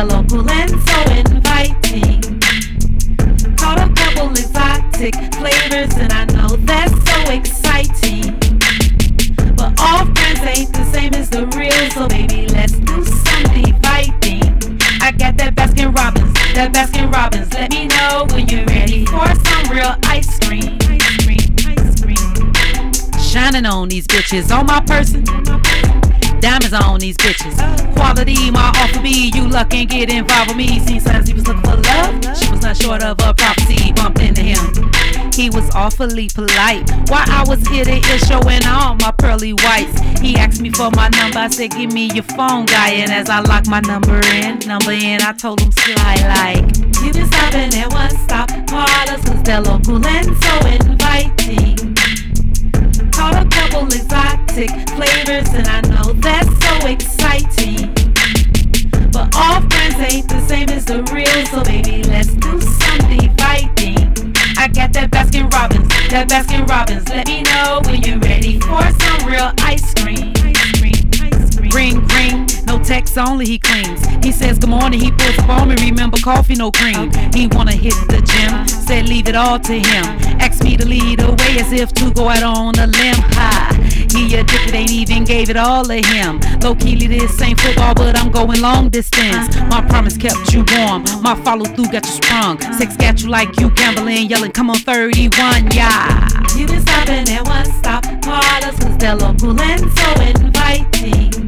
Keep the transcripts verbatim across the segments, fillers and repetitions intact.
they're local and so inviting. Caught a couple exotic flavors and I know that's so exciting. But all friends ain't the same as the real, so baby let's do some dividing. I got that Baskin Robbins, that Baskin Robbins. Let me know when you're ready for some real ice cream. Ice cream, ice cream. Shining on these bitches, on my person. Diamonds on these bitches. Quality, my offer me. You luck and get involved with me. Seen signs he was looking for love. She was not short of a prophecy. Bumped into him. He was awfully polite. While I was here to ear showing all my pearly whites. He asked me for my number. I said, give me your phone, guy. And as I locked my number in, number in, I told him sly like, you been stopping at one stop parlors, cause they're local and so inviting. Caught a couple exotic flavors and I know that's so exciting. But all friends ain't the same as the real, so baby let's do some dividing. I got that Baskin Robbins, that Baskin Robbins. Let me know when you're ready for some real ice cream. Ice cream, ice cream. Ring, ring, no text only, he clings. He says good morning, he pulls up on me. Remember coffee, no cream. Okay. He wanna hit the gym, said leave it all to him. Asked me to lead the way as if to go out on a limb. Ha, he addicted, ain't even gave it all to him. Low key, this ain't football, but I'm going long distance. My promise kept you warm, my follow through got you sprung. Sex got you like you gambling, yelling, come on thirty-one, yeah. You been stopping at one stop parlors, cause they're local and so inviting.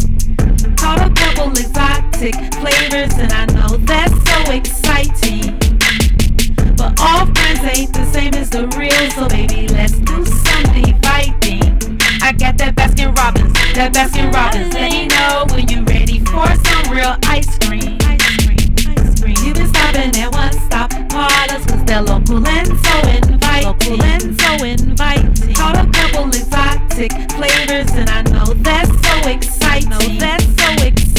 Caught a couple exotic flavors and I know that's so exciting. But all friends ain't the same as the real, so baby let's do some dividing. I got that Baskin Robbins, that Baskin Robbins. Let me know when you're ready for some real ice cream. Ice cream, ice cream. You been stopping at one stop parlors, cause they're local and so inviting. Local and so inviting. Caught a couple exotic flavors and I know that's so exciting. Know that's so exciting.